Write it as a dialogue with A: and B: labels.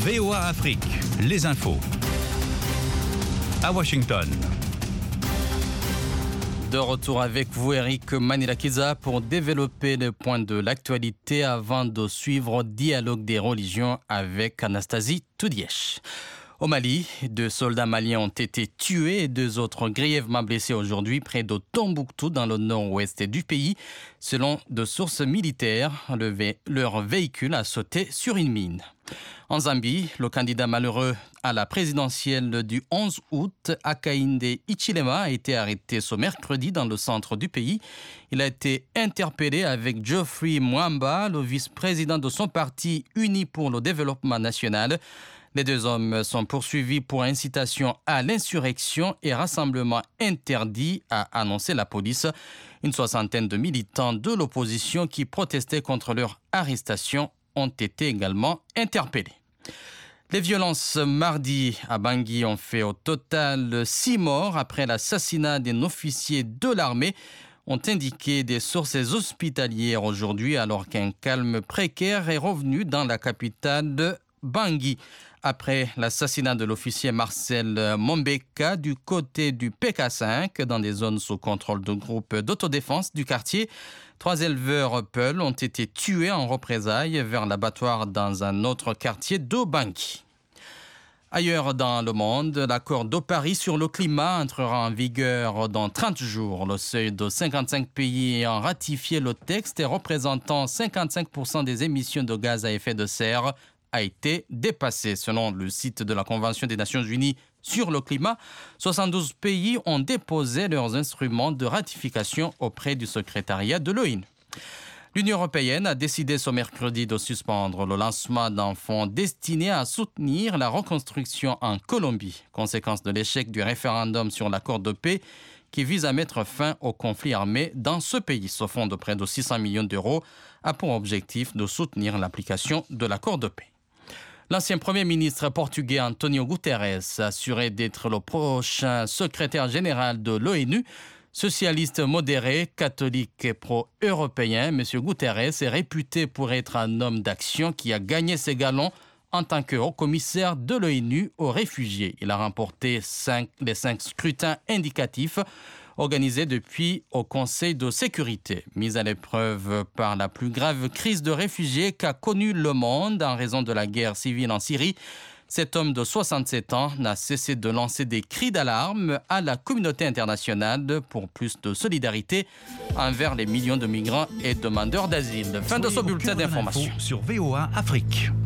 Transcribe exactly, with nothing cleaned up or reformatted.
A: V O A Afrique, les infos. À Washington.
B: De retour avec vous, Eric Manilakiza, pour développer le point de l'actualité avant de suivre Dialogue des religions avec Anastasie Toudiesh. Au Mali, deux soldats maliens ont été tués et deux autres grièvement blessés aujourd'hui près de Tombouctou dans le nord-ouest du pays. Selon de sources militaires, le vé- leur véhicule a sauté sur une mine. En Zambie, le candidat malheureux à la présidentielle du onze août, Hakainde Hichilema, a été arrêté ce mercredi dans le centre du pays. Il a été interpellé avec Geoffrey Mwamba, le vice-président de son parti Uni pour le développement national. Les deux hommes sont poursuivis pour incitation à l'insurrection et rassemblement interdit, a annoncé la police. Une soixantaine de militants de l'opposition qui protestaient contre leur arrestation ont été également interpellés. Les violences mardi à Bangui ont fait au total six morts après l'assassinat d'un officier de l'armée, ont indiqué des sources hospitalières aujourd'hui, alors qu'un calme précaire est revenu dans la capitale de Bangui. Après l'assassinat de l'officier Marcel Mombeka du côté du P K cinq dans des zones sous contrôle de groupes d'autodéfense du quartier, trois éleveurs Peul ont été tués en représailles vers l'abattoir dans un autre quartier de Bangui. Ailleurs dans le monde, l'accord de Paris sur le climat entrera en vigueur dans trente jours. Le seuil de cinquante-cinq pays ayant ratifié le texte et représentant cinquante-cinq pour cent des émissions de gaz à effet de serre a été dépassé. Selon le site de la Convention des Nations Unies sur le climat, soixante-douze pays ont déposé leurs instruments de ratification auprès du secrétariat de l'ONU. L'Union européenne a décidé ce mercredi de suspendre le lancement d'un fonds destiné à soutenir la reconstruction en Colombie, conséquence de l'échec du référendum sur l'accord de paix qui vise à mettre fin au conflit armé dans ce pays. Ce fonds de près de six cents millions d'euros a pour objectif de soutenir l'application de l'accord de paix. L'ancien Premier ministre portugais António Guterres a assuré d'être le prochain secrétaire général de l'ONU. Socialiste modéré, catholique et pro-européen, M. Guterres est réputé pour être un homme d'action qui a gagné ses galons en tant que haut-commissaire de l'ONU aux réfugiés. Il a remporté cinq, les cinq scrutins indicatifs organisés depuis au Conseil de sécurité. Mis à l'épreuve par la plus grave crise de réfugiés qu'a connue le monde en raison de la guerre civile en Syrie, cet homme de soixante-sept ans n'a cessé de lancer des cris d'alarme à la communauté internationale pour plus de solidarité envers les millions de migrants et demandeurs d'asile. Fin de ce bulletin d'information.
A: Sur V O A Afrique.